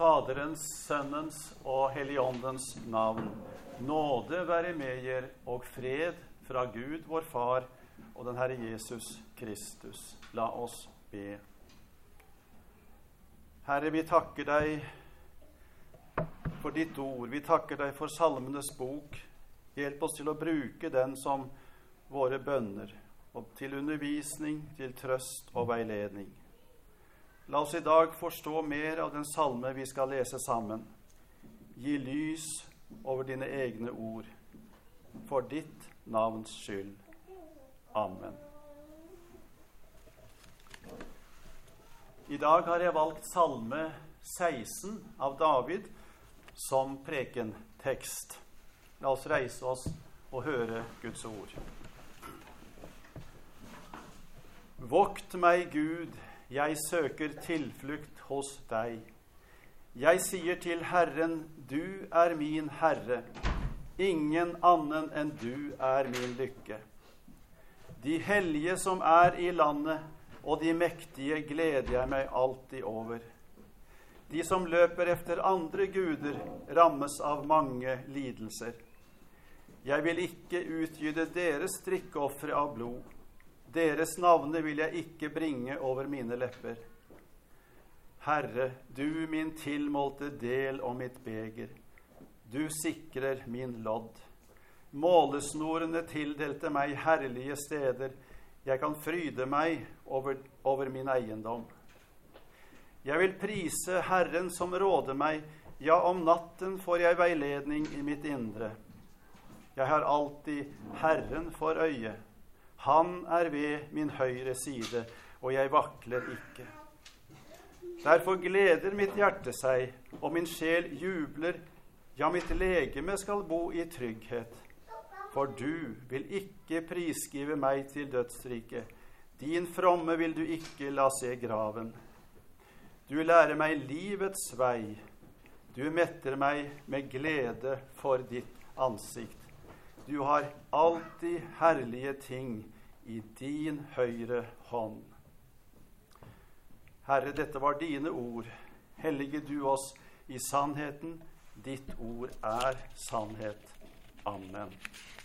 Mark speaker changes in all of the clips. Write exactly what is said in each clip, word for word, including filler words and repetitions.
Speaker 1: Faderens, Sønnens og Helligåndens navn. Nåde være med jer og fred fra Gud, vår Far, og den Herre Jesus Kristus. La oss be. Herre, vi takker deg for ditt ord. Vi takker deg for Salmenes bok. Hjelp oss til å bruke den som våre bønner, og til undervisning, til trøst og veiledning. La oss i dag forstå mer av den salme vi skal lese sammen. Gi lys over dine egne ord, for ditt navns skyld. Amen. I dag har jeg valgt salme seksten av David som prekentekst. La oss reise oss og høre Guds ord. Vokt meg, Gud, jeg søker tilflukt hos deg. Jeg sier til Herren, du er min Herre. Ingen annen enn du er min lykke. De hellige som er i landet, og de mektige gleder jeg meg alltid over. De som løper efter andre guder, rammes av mange lidelser. Jeg vil ikke utgyde deres drikkeoffre av blod. Deres navne vil jeg ikke bringe over mine lepper. Herre, du min tilmålte del og mitt beger. Du sikrer min lodd. Målesnorene tildelte meg herlige steder. Jeg kan fryde meg over, over min eiendom. Jeg vil prise Herren som råder meg. Ja, om natten får jeg veiledning i mitt indre. Jeg har alltid Herren for øye. Han er ved min høyre side, og jeg vakler ikke. Derfor gleder mitt hjerte seg, og min sjel jubler. Ja, mitt legeme skal bo i trygghet. For du vil ikke prisgive meg til dødsriket. Din fromme vil du ikke la se graven. Du lærer meg livets vei. Du metter meg med glede for ditt ansikt. Du har alltid herlige ting i din høyre hånd. Herre, dette var dine ord. Hellige du oss i sannheten. Ditt ord er sannhet. Amen.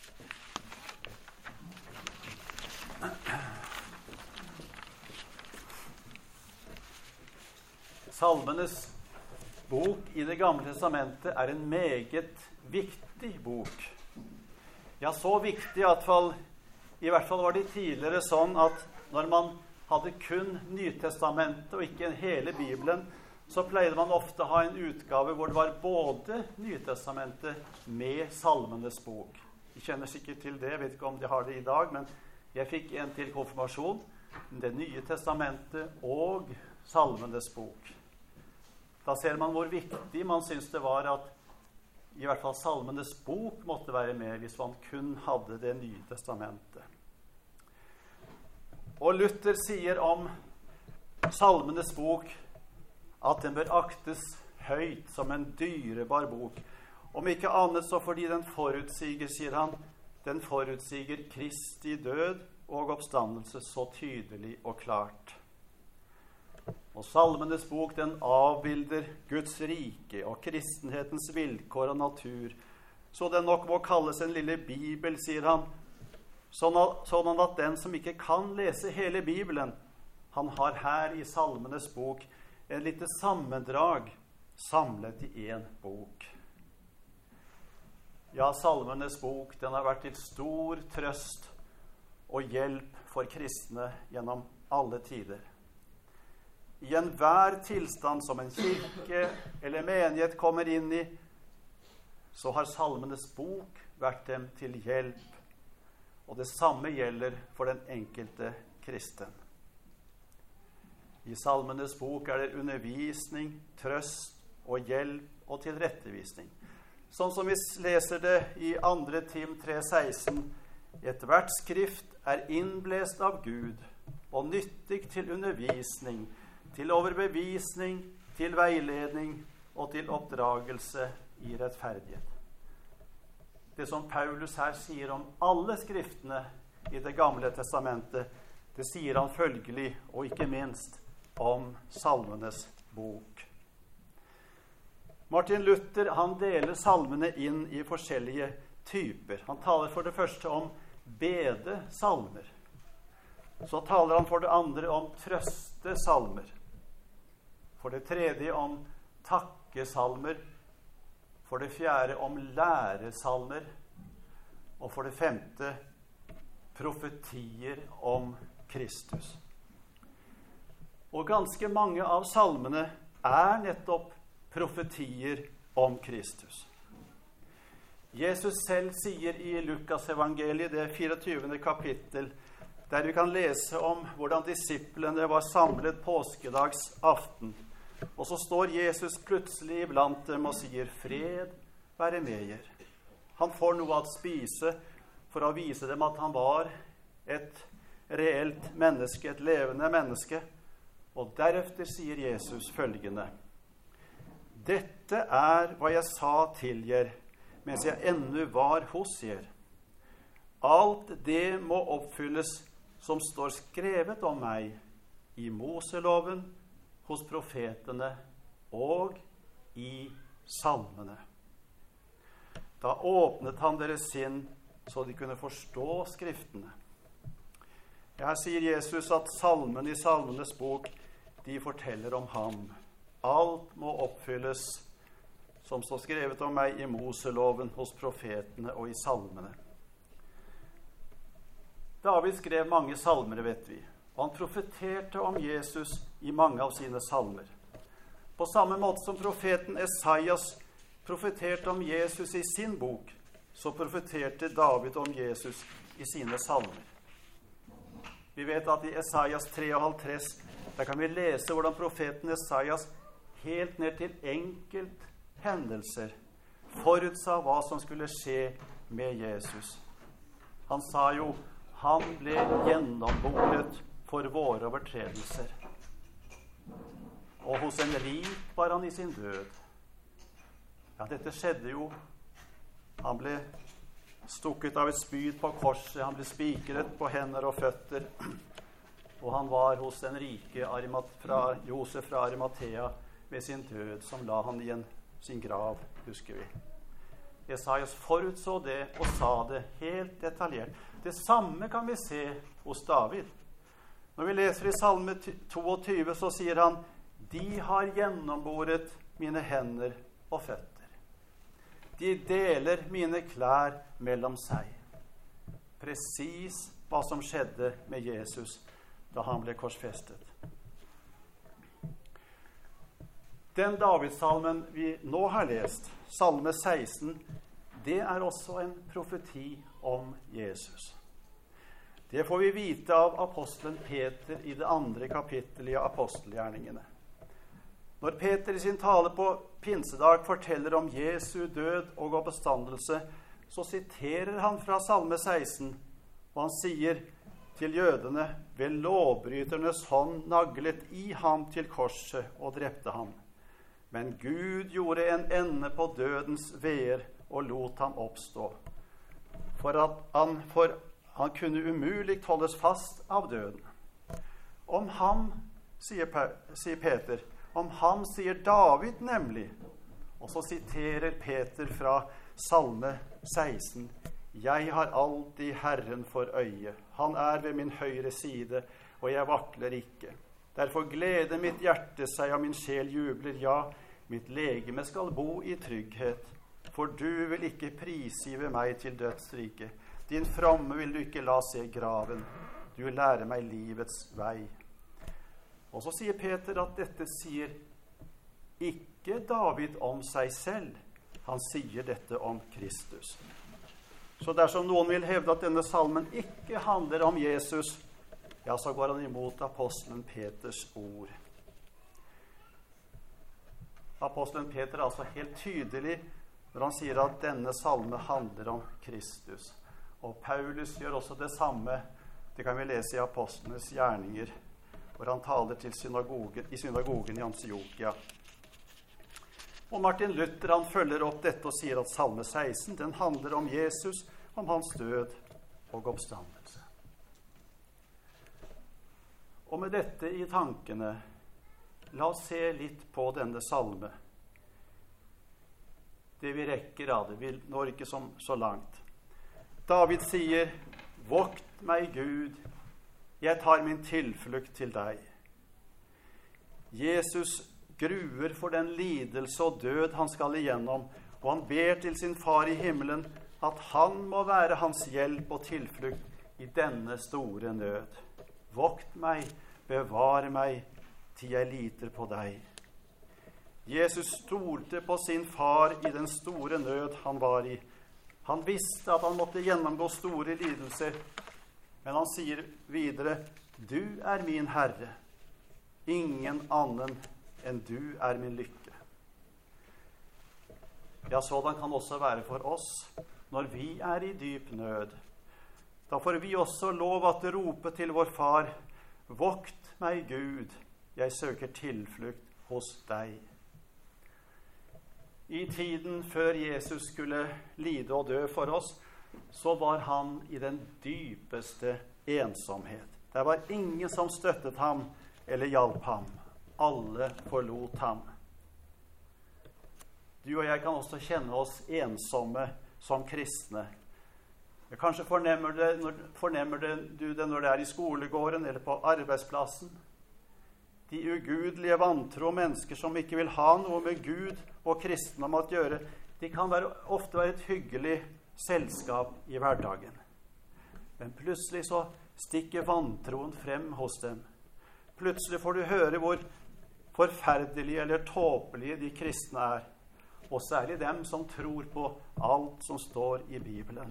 Speaker 1: Salmenes bok i Det gamle testamentet er en meget viktig bok. Ja, så viktig at fall, i hvert fall var det tidligere sånn at når man hadde kun Nytestamentet og ikke hele Bibelen, så pleide man ofte å ha en utgave hvor det var både Nytestamentet med Salmenes bok. Jeg kjenner sikkert til det, jeg vet ikke om de har det i dag, men jeg fikk en til konfirmasjon, Det nye testamentet og Salmenes bok. Da ser man hvor viktig man synes det var at i hvert fall Salmenes bok måtte være med hvis man kun hadde Det nye testamentet. Og Luther sier om Salmenes bok at den bør aktes høyt som en dyrebar bok. Om ikke annet så fordi den forutsiger, sier han, den forutsiger Kristi død og oppstandelse så tydelig og klart. Og Salmenes bok, den avbilder Guds rike og kristenhetens vilkår og natur, så den nok må kalles en lille bibel, sier han, sånn at den som ikke kan lese hele Bibelen, han har her i Salmenes bok en lite sammendrag samlet i en bok. Ja, Salmenes bok, den har vært til stor trøst og hjelp for kristne gjennom alle tider. I enhver tilstand som en kirke eller menighet kommer inn i, så har Salmenes bok vært dem til hjelp, og det samme gjelder for den enkelte kristen. I Salmenes bok er det undervisning, trøst og hjelp og tilrettevisning. Sånn som vi leser det i andre Tim tre seksten, et hvert skrift er innblest av Gud og nyttig til undervisning, til overbevisning, til veiledning og til oppdragelse i rettferdighet. Det som Paulus her sier om alle skriftene i Det gamle testamentet, det sier han følgelig, og ikke minst, om Salmenes bok. Martin Luther han deler salmene inn i forskjellige typer. Han taler for det første om bedesalmer. Så taler han for det andre om trøstesalmer. For det tredje om takkesalmer. For det fjerde om læresalmer. Og for det femte profetier om Kristus. Og ganske mange av salmene er nettopp profetier om Kristus. Jesus selv sier i Lukas evangeliet, det fireogtyvende kapittel, der vi kan lese om hvordan disiplene var samlet påskedags aften. Og så står Jesus plutselig iblant dem og sier, fred være med dere. Han får noe å spise for å vise dem at han var et reelt menneske, et levende menneske. Og derefter sier Jesus følgende, dette er hva jeg sa til dere, mens jeg ennå var hos dere. Alt det må oppfylles som står skrevet om meg i Moseloven, hos profetene og i salmene. Da åpnet han deres sinn, så de kunne forstå skriftene. Her sier Jesus at salmen i salmenes bok, de forteller om ham. Alt må oppfylles som står skrevet om meg i Moseloven, hos profetene og i salmene. David skrev mange salmer, vet vi, og han profeterte om Jesus i mange av sine salmer. På samme måte som profeten Esaias profeterte om Jesus i sin bok, så profeterte David om Jesus i sine salmer. Vi vet at i Esaias treoghalvtreds, der kan vi lese hvordan profeten Esaias helt ned til enkelt hendelser forutsa hva som skulle skje med Jesus. Han sa jo, han ble gjennomboret for våre overtredelser. Og hos en rik var han i sin død. Ja, dette skjedde jo. Han ble stukket av et spyd på korset, han ble spikret på hender og føtter, og han var hos den rike fra Josef fra Arimathea ved sin død, som la han i en, sin grav, husker vi. Esaias forutså det og sa det helt detaljert. Det samme kan vi se hos David. Når vi leser i Salme toogtyve, så sier han, de har gjennomboret mine hender og føtter. De deler mine klær mellom seg. Presis hva som skjedde med Jesus da han ble korsfestet. Den Davidsalmen vi nå har lest, Salme seksten, det er også en profeti om Jesus. Det får vi vite av apostelen Peter i det andre kapittelet i apostelgjerningene. Når Peter i sin tale på pinsedag forteller om Jesu død og oppstandelse, så siterer han fra Salme seksten, og han sier til jødene, ved lovbryternes hånd naglet i ham til korset og drepte ham. Men Gud gjorde en ende på dødens veer og lot ham oppstå, for at han, for han kunne umulig holdes fast av døden. Om ham, sier, sier Peter, om ham sier David nemlig, og så siterer Peter fra Salme seksten, jeg har alltid Herren for øye. Han er ved min høyre side, og jeg vakler ikke. Derfor gleder mitt hjerte seg, og min sjel jubler, ja, mitt legeme skal bo i trygghet. For du vil ikke prisgive meg til dødsriket. Din fromme vil du ikke la se graven. Du lærer meg livets vei. Og så sier Peter at dette sier ikke David om seg selv. Han sier dette om Kristus. Så dersom noen vil hevde at denne salmen ikke handler om Jesus, ja, så går han imot apostelen Peters ord. Apostelen Peter er altså helt tydelig når han sier at denne salme handler om Kristus. Og Paulus gjør også det samme. Det kan vi lese i apostlenes gjerninger, hvor han taler til synagogen, i synagogen i Antiokia. Og Martin Luther han følger opp dette og sier at Salme seksten den handler om Jesus, om hans død og oppstandelse. Og med dette i tankene, la oss se litt på denne salme. det vi rekker av det. Vi når ikke som, så langt. David sier, vokt meg, Gud, jeg tar min tilflukt til deg. Jesus gruer for den lidelse og død han skal igjennom, og han ber til sin far i himmelen at han må være hans hjelp og tilflukt i denne store nød. Vokt meg, bevar meg, til jeg liter på deg. Jesus stolte på sin far i den store nød han var i. Han visste at han måtte gjennomgå store lidelser, men han sier videre, du er min Herre, ingen annen enn du er min lykke. Ja, sådan kan også være for oss når vi er i dyp nød. Da får vi også lov at rope til vår far, vokt meg, Gud, jeg søker tilflukt hos deg. I tiden før Jesus skulle lide og dø for oss, så var han i den dypeste ensomhet. Det var ingen som støttet ham eller hjalp ham. Alle forlot ham. Du og jeg kan også kjenne oss ensomme som kristne. Kanskje fornemmer, det, når, fornemmer det, du det når det er i skolegården eller på arbeidsplassen. De ugudelige, vantro mennesker som ikke vil ha noe med Gud og kristendom å gjøre, de kan være, ofte være et hyggelig selskap i hverdagen. Men plutselig så stikker vantroen frem hos dem. Plutselig får du høre hvor forferdelige eller tåpelige de kristne er, og særlig dem som tror på alt som står i Bibelen.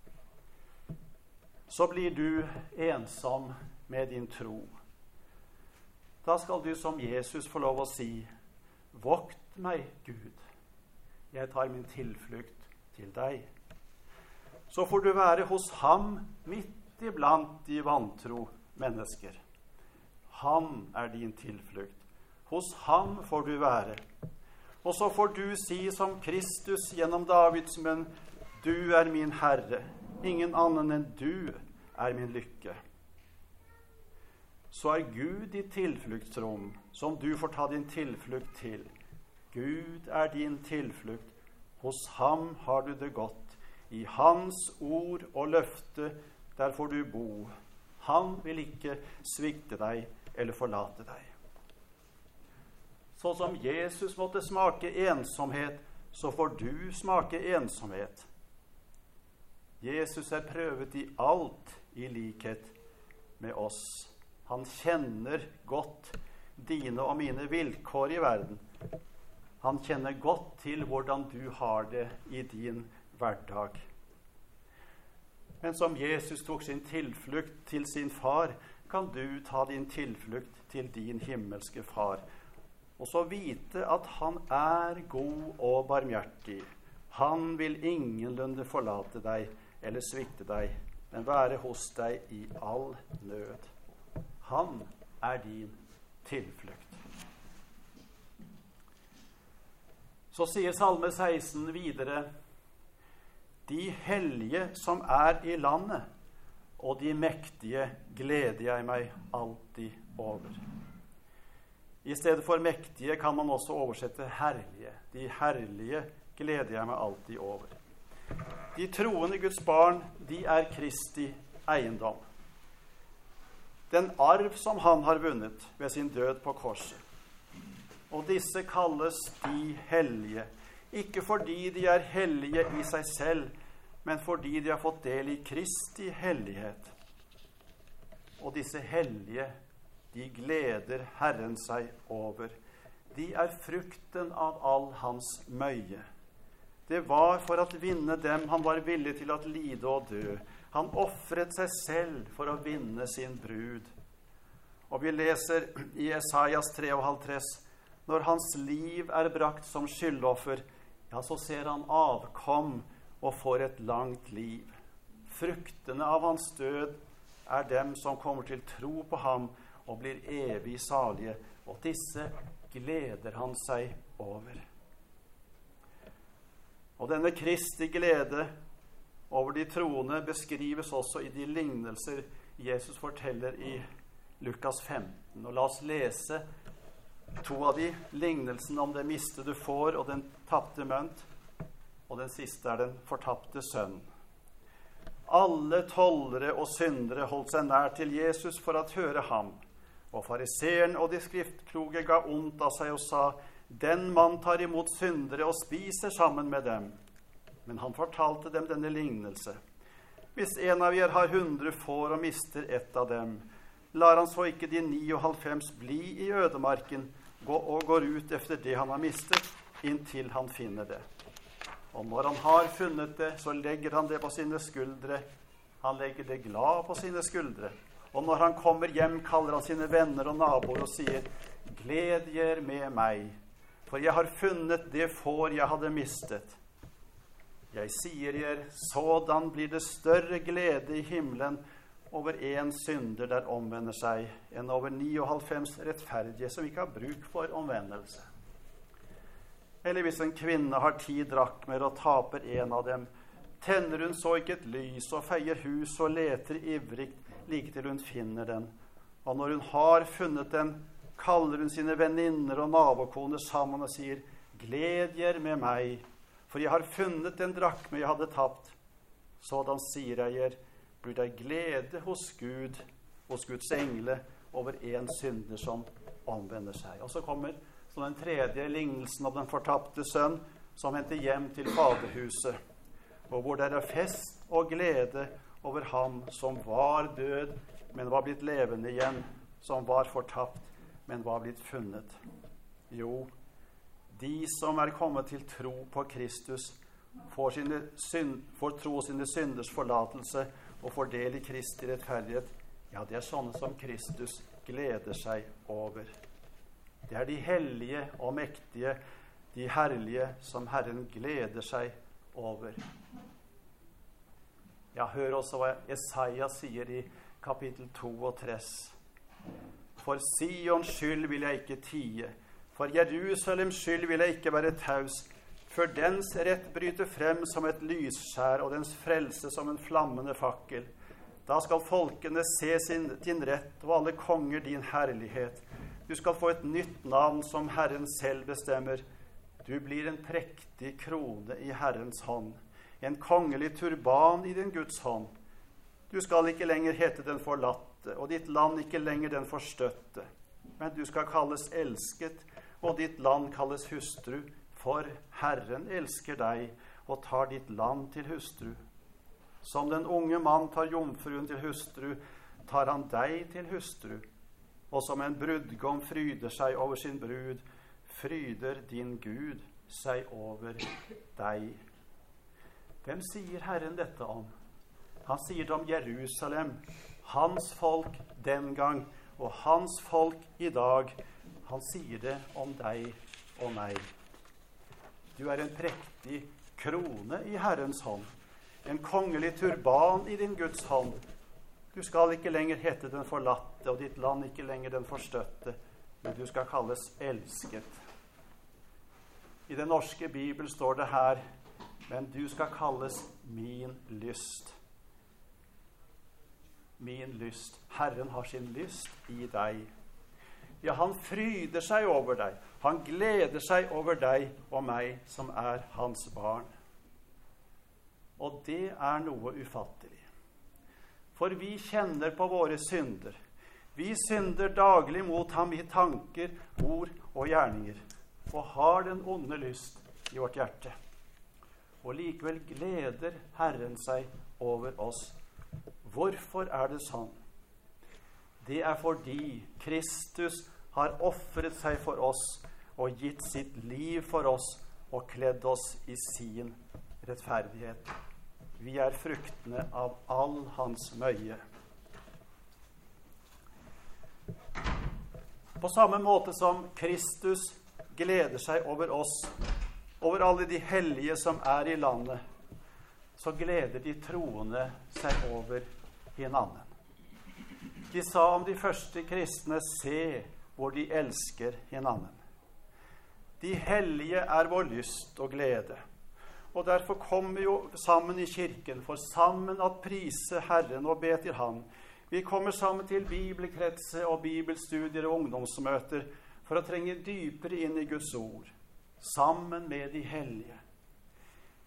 Speaker 1: Så blir du ensom med din tro. Da skal du som Jesus få lov å si, vokt meg, Gud, jeg tar min tilflukt til deg. Så får du være hos ham midt iblant de vantro mennesker. Han er din tilflukt. Hos ham får du være. Og så får du si som Kristus gjennom Davids munn, du er min Herre, ingen annen enn du er min lykke. Så er Gud ditt tilfluktsrom, som du får ta din tilflukt til. Gud er din tilflukt. Hos ham har du det godt. I hans ord og løfte, der får du bo. Han vil ikke svikte deg eller forlate deg. Så som Jesus måtte smake ensomhet, så får du smake ensomhet. Jesus er prøvet i alt i likhet med oss. Han kjenner godt dine og mine vilkår i verden. Han kjenner godt til hvordan du har det i din hverdag. Men som Jesus tok sin tilflukt til sin far, kan du ta din tilflukt til din himmelske far. Og så vite at han er god og barmhjertig. Han vil ingenlunde forlate deg eller svikte deg, men være hos deg i all nød. Han er din tilflukt. Så sier Salme seksten videre, de hellige som er i landet, og de mektige gleder jeg meg alltid over. I stedet for mektige kan man også oversette herlige. De herlige gleder jeg meg alltid over. De troende Guds barn, de er Kristi eiendom. Den arv som han har vunnet ved sin død på korset. Og disse kalles de hellige, ikke fordi de er hellige i seg selv, men fordi de har fått del i Kristi hellighet. Og disse hellige, de gleder Herren seg over. De er frukten av all hans møye. Det var for å vinne dem han var villig til å lide og dø. Han offret seg selv for å vinne sin brud. Og vi leser i Esaias treoghalvtreds, når hans liv er brakt som skyldoffer, ja, så ser han avkom og får et langt liv. Fruktene av hans død er dem som kommer til tro på ham og blir evig salige, og disse gleder han seg over. Og denne Kristi glede over de troende beskrives også i de lignelser Jesus forteller i Lukas femten. Og la oss lese to av de, lignelsen om det miste du får og den tapte mønt. og den siste er den fortapte sønn. Alle tollere og syndere holdt seg nær til Jesus for at høre ham, og fariseeren og de skriftkloge ga ondt av seg og sa, den mann tar imot syndere og spiser sammen med dem. Men han fortalte dem denne lignelse. Hvis en av dere har hundre får og mister ett av dem, lar han så ikke de ni og halvfems bli i ødemarken og går ut efter det han har mistet, inntil han finner det. Og når han har funnet det, så legger han det på sine skuldre. Han legger det glad på sine skuldre. Og når han kommer hjem, kaller han sine venner og naboer og sier, gled dere med meg, for jeg har funnet det får jeg hadde mistet. Jeg sier dere, sådan blir det større glede i himmelen over en synder der omvender seg, enn over ni og halvfems rettferdige som ikke har bruk for omvendelse. Eller hvis en kvinne har ti drakmer og taper en av dem, tenner hun så ikke et lys og feier hus og leter ivrig like til hun finner den. Og når hun har funnet den, kaller hun sine venninner og nabokoner sammen og sier, gled dere med meg, for jeg har funnet den drakme jeg hadde tapt. Sådan sier jeg dere, blir det glede hos Gud, hos Guds engle, over en synder som omvender seg. Og så kommer så den tredje lignelsen om den fortapte sønn, som henter hjem til faderhuset, og hvor det er fest og glede over ham som var død, men var blitt levende igjen, som var fortapt, men var blitt funnet. Jo, de som er kommet til tro på Kristus, får, sine synd, får tro sine synders forlatelse, og får del i Kristi rettferdighet. Ja, det er sånne som Kristus gleder seg over. Det er de hellige og mektige, de herlige, som Herren gleder seg over. Ja, hør også hva Jesaja sier i kapittel to og tres. For Sions skyld vil jeg ikke tie, for Jerusalems skyld vil jeg ikke være taus, for dens rett bryter frem som et lysskjær, og dens frelse som en flammende fakkel. Da skal folkene se sin, din rett, og alle konger din herlighet. Du skal få et nytt navn som Herren selv bestemmer. Du blir en prektig krone i Herrens hånd, en kongelig turban i din Guds hånd. Du skal ikke lenger hete den forlatte, og ditt land ikke lenger den forstøtte. Men du skal kalles elsket, og ditt land kalles hustru, for Herren elsker deg og tar ditt land til hustru. Som den unge mann tar jomfruen til hustru, tar han deg til hustru. Og som en brudgom fryder seg over sin brud, fryder din Gud seg over deg. Hvem sier Herren dette om? Han sier det om Jerusalem, hans folk den gang, og hans folk i dag. Han sier det om deg og meg. Du er en prektig krone i Herrens hånd, en kongelig turban i din Guds hånd. Du skal ikke lenger hete den forlatte, og ditt land ikke lenger den forstøtte, men du skal kalles elsket. I den norske Bibel står det her, men du skal kalles min lyst. Min lyst. Herren har sin lyst i deg. Ja, han fryder seg over deg. Han gleder seg over deg og meg som er hans barn. Og det er noe ufattelig. For vi kjenner på våre synder. Vi synder daglig mot ham i tanker, ord og gjerninger, og har den onde lyst i vårt hjerte. Og likevel gleder Herren seg over oss. Hvorfor er det sånn? Det er fordi Kristus har offret seg for oss og gitt sitt liv for oss og kledd oss i sin rettferdighet. Vi er fruktene av all hans møye. På samme måte som Kristus gleder seg over oss, over alle de hellige som er i landet, så gleder de troende seg over hinanden. De sa om de første kristne, se hvor de elsker hinanden. De hellige er vår lyst og glede. Og derfor kommer vi jo sammen i kirken, for sammen at prise Herren og be til Han. Vi kommer sammen til bibelkretser og bibelstudier og ungdomsmøter for å trenge dypere inn i Guds ord, sammen med de hellige.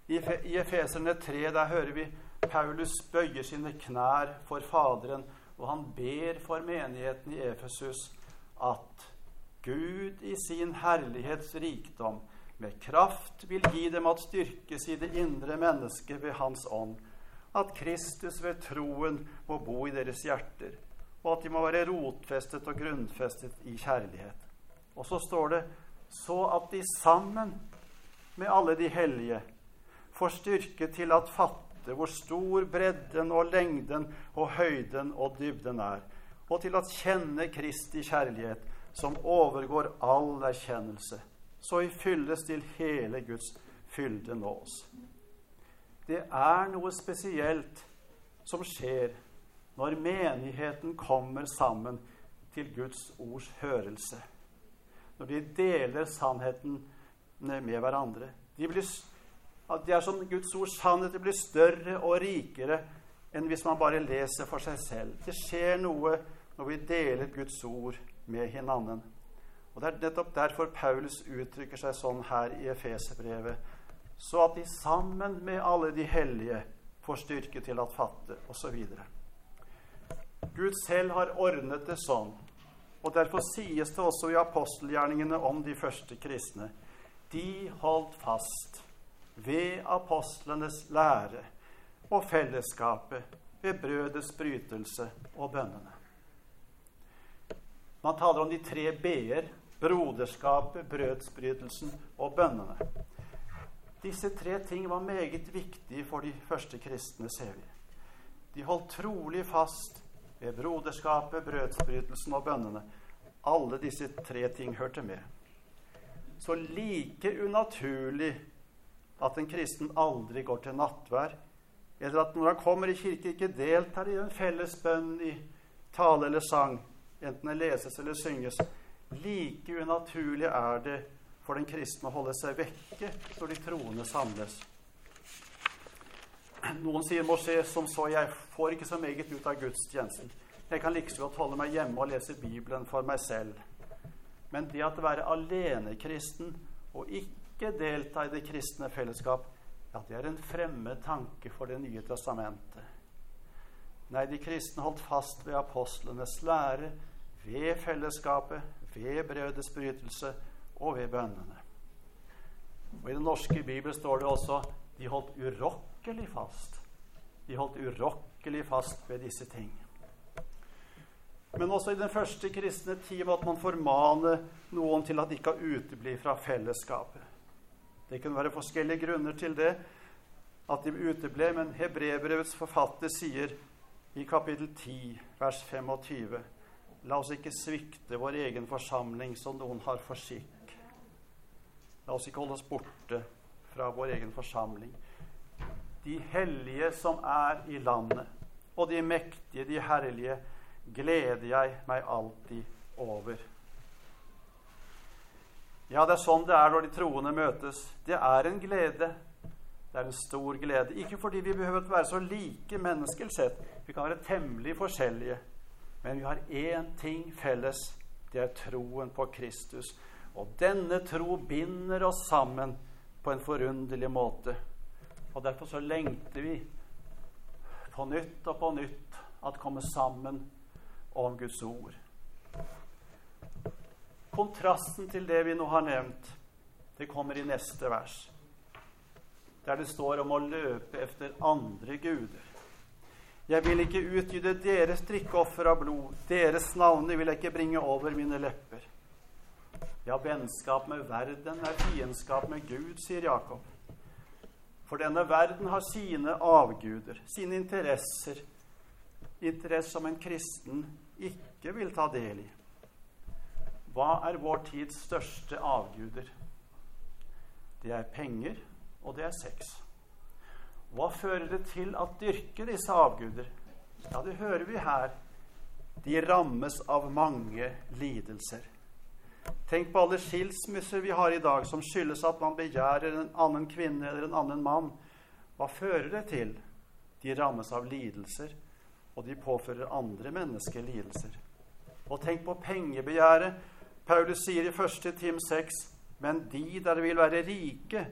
Speaker 1: I Efeserne tre, der hører vi Paulus bøyer sine knær for Faderen, og han ber for menigheten i Efesus at Gud i sin herlighets rikdom med kraft vil gi dem at styrkes i det indre mennesket ved hans ånd, at Kristus ved troen må bo i deres hjerter, og at de må være rotfestet og grunnfestet i kjærlighet. Og så står det, så at de sammen med alle de hellige får styrke til at fatte hvor stor bredden og lengden og høyden og dybden er, og til at kjenne Kristi kjærlighet, som overgår all erkjennelse, så vi fylles til hele Guds fylde nås. Det er noe spesielt som skjer når menigheten kommer sammen til Guds ords hørelse. Når de deler sannheten med hverandre. De blir, det er som Guds ords sannhet, det blir større og rikere enn hvis man bare leser for seg selv. Det skjer noe når vi deler Guds ord med hinanden. Og det er nettopp derfor Paulus uttrykker seg sånn her i Efeserbrevet, så at de sammen med alle de hellige får styrke til at fatte, og så videre. Gud selv har ordnet det sånn, og derfor sies det også i apostelgjerningene om de første kristne. De holdt fast ved apostlenes lære og fellesskapet ved brødets brytelse og bønnene. Man taler om de tre B-er, broderskapet, brødsbrytelsen og bønnene. Disse tre ting var meget viktige for de første kristne, ser vi. De holdt trolig fast ved broderskapet, brødsbrytelsen og bønnene. Alle disse tre ting hørte med. Så like unaturlig at en kristen aldri går til nattvær, eller at når han kommer i kirke ikke deltar i en felles bønn i tale eller sang, enten det leses eller synges, like unaturlig er det for den kristne å holde seg vekke når de troende samles. Noen sier måske som så, jeg får ikke så meget ut av gudstjenesten. Jeg kan like så godt holde meg hjemme og lese Bibelen for meg selv. Men det at være alene kristen og ikke delta i det kristne fellesskap, ja, det er en fremmed tanke for det nye testamentet. Nei, de kristne holdt fast ved apostlenes lære, ved fellesskapet, ved brødets brytelse og ved bønnene. Og i den norske Bibelen står det også, de holdt urokkelig fast. De holdt urokkelig fast ved disse ting. Men også i den første kristne tid måtte man formane noen til at de ikke uteblir fra fellesskapet. Det kunne være forskjellige grunner til det, at de uteble, men Hebreerbrevets forfatter sier i kapittel ti, vers tjuefem, la oss ikke svikte vår egen forsamling som noen har for skikk. La oss ikke holde oss borte fra vår egen forsamling. De hellige som er i landet, og de mektige, de herlige, gleder jeg meg alltid over. Ja, det er sånn det er når de troende møtes. Det er en glede. Det er en stor glede. Ikke fordi vi behøver å være så like menneskelig sett. Vi kan være temmelig forskjellige. Men vi har én ting felles. Det er troen på Kristus. Og denne tro binder oss sammen på en forunderlig måte. Og derfor så lengter vi på nytt og på nytt at komme sammen om Guds ord. Kontrasten til det vi nå har nevnt, det kommer i neste vers, der det står om å løpe efter andre guder. Jeg vil ikke utgyde deres drikkeoffer av blod, deres navne vil jeg ikke bringe over mine lepper. Ja, vennskap med verden er fiendskap med Gud, sier Jakob. For denne verden har sine avguder, sine interesser, interesse som en kristen ikke vil ta del i. Hva er vår tids største avguder? Det er penger, og det er sex. Hva fører det til at dyrke disse avguder? Ja, det hører vi her. De rammes av mange lidelser. Tenk på alle skilsmisser vi har i dag, som skyldes at man begjærer en annen kvinne eller en annen mann. Hva fører det til? De rammes av lidelser, og de påfører andre mennesker lidelser. Og tenk på pengebegjæret. Paulus sier i første Tim seks, men de der vil være rike,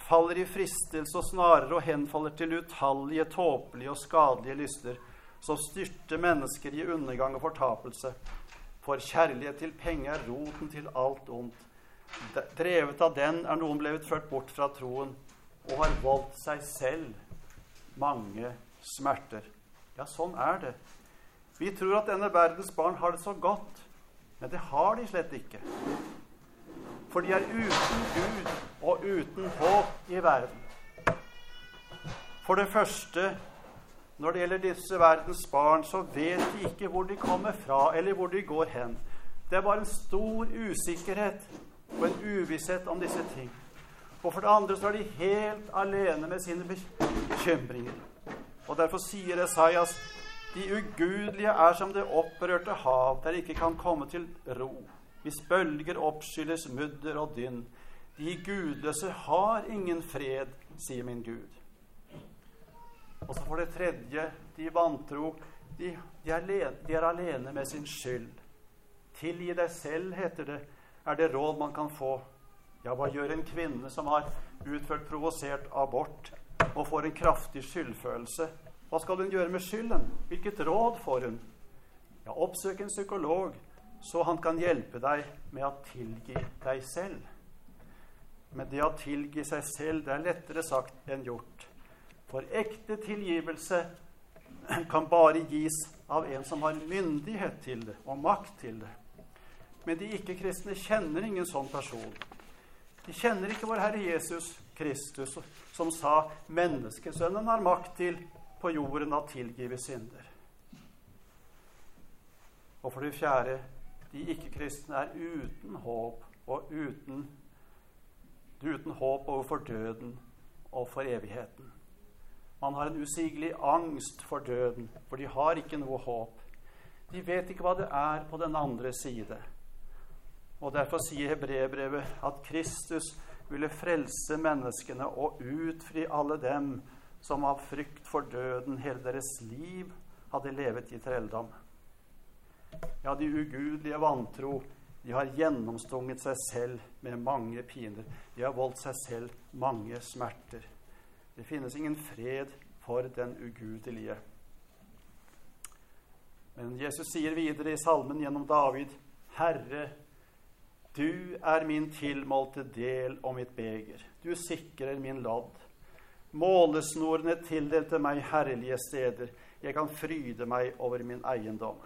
Speaker 1: faller i fristelse og snarer og henfaller til utallige, tåpelige og skadelige lyster, som styrter mennesker i undergang og fortapelse. For kjærlighet til penger er roten til alt ondt. Drevet av den er noen blevet ført bort fra troen, og har voldt seg selv mange smerter. Ja, sånn er det. Vi tror at denne verdens barn har det så godt, men det har de slett ikke. For de er uten Gud og uten håp i verden. For det første, når det gjelder disse verdens barn, så vet de ikke hvor de kommer fra, eller hvor de går hen. Det er bare en stor usikkerhet og en uvisshet om disse ting. Og for det andre så er de helt alene med sine bekymringer. Og derfor sier Esaias, de ugudelige er som det opprørte hav, der ikke kan komme til ro. Hvis bølger oppskylles mudder og dynn. De gudløse har ingen fred, sier min Gud. Og så for det tredje, de vantro, de, de, er le, de er alene med sin skyld. Tilgi deg selv, heter det, er det råd man kan få. Ja, hva gjør en kvinne som har utført provosert abort og får en kraftig skyldfølelse? Hva skal hun gjøre med skylden? Hvilket råd får hun? Ja, oppsøk en psykolog, så han kan hjelpe deg med å tilgi deg selv. Men det å tilgi seg selv, det er lettere sagt enn gjort. For ekte tilgivelse kan bare gis av en som har myndighet til det og makt til det. Men de ikke-kristne kjenner ingen sånn person. De kjenner ikke vår Herre Jesus Kristus, som sa, menneskesønnen har makt til på jorden å tilgive synder. Og for det fjerde, de ikke-kristne er uten håp og uten, uten håp overfor døden og for evigheten. Man har en usigelig angst for døden, for de har ikke noe håp. De vet ikke hva det er på den andre side. Og derfor sier Hebreerbrevet at Kristus ville frelse menneskene og utfri alle dem som av frykt for døden hele deres liv hadde levet i trelldom. Ja, de ugudelige vantro, de har gjennomstunget seg selv med mange piner. De har voldt seg selv mange smerter. Det finnes ingen fred for den ugudelige. Men Jesus sier videre i salmen gjennom David, Herre, du er min tilmålte del og mitt beger. Du sikrer min lodd. Målesnorene tildelte meg herlige steder. Jeg kan fryde meg over min eiendom.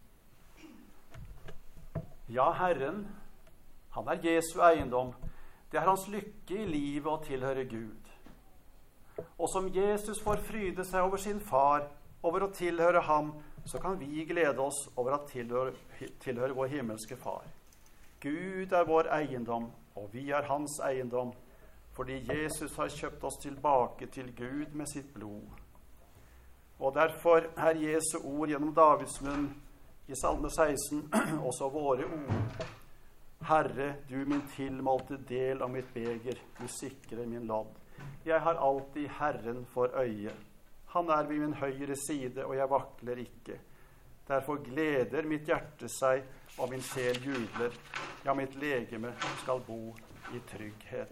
Speaker 1: Ja, Herren, han er Jesu eiendom. Det er hans lykke i livet å tilhøre Gud. Og som Jesus får fryde seg over sin far, over å tilhøre ham, så kan vi glede oss over å tilhøre, tilhøre vår himmelske far. Gud er vår eiendom, og vi er hans eiendom, fordi Jesus har kjøpt oss tilbake til Gud med sitt blod. Og derfor er Jesu ord gjennom Davids munn i Salme seksten også våre ord. Herre, du min tilmålte del og mitt beger, du sikrer min lodd. Jeg har alltid Herren for øye. Han er ved min høyre side, og jeg vakler ikke. Derfor gleder mitt hjerte seg, og min sjel jubler. Ja, mitt legeme skal bo i trygghet.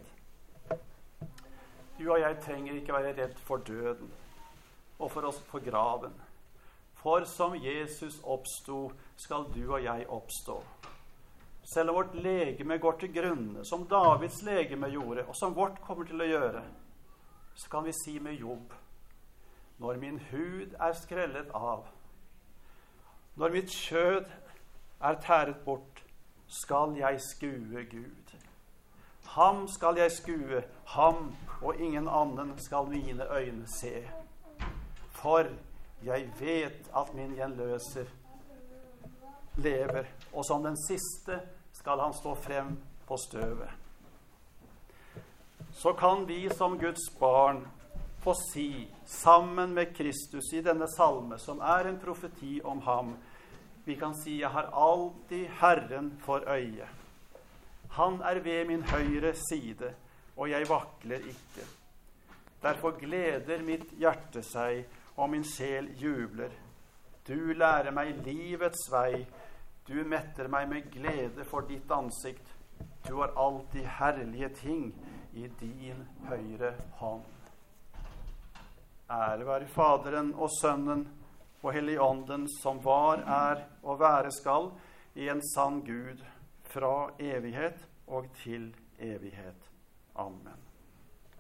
Speaker 1: Du og jeg trenger ikke være redd for døden, og for oss på graven. For som Jesus oppsto, skal du og jeg oppstå. Selv om vårt legeme går til grunne, som Davids legeme gjorde, og som vårt kommer til å gjøre, så kan vi si med Jobb, når min hud er skrellet av, når mitt kjød er tæret bort, skal jeg skue Gud. Ham skal jeg skue, ham og ingen annen skal mine øyne se. For jeg vet at min gjenløser lever, og som den siste skal han stå frem på støvet. Så kan vi som Guds barn få si, sammen med Kristus i denne salme, som er en profeti om ham, vi kan si, jeg har alltid Herren for øye. Han er ved min høyre side, og jeg vakler ikke. Derfor gleder mitt hjerte seg, og min sjel jubler. Du lærer meg livets vei, du metter meg med glede for ditt ansikt. Du har alltid herlige ting. i din høyre hånd. Ære være Faderen og Sønnen og Helligånden, som var, er og være skal, i en sann Gud, fra evighet og til evighet. Amen.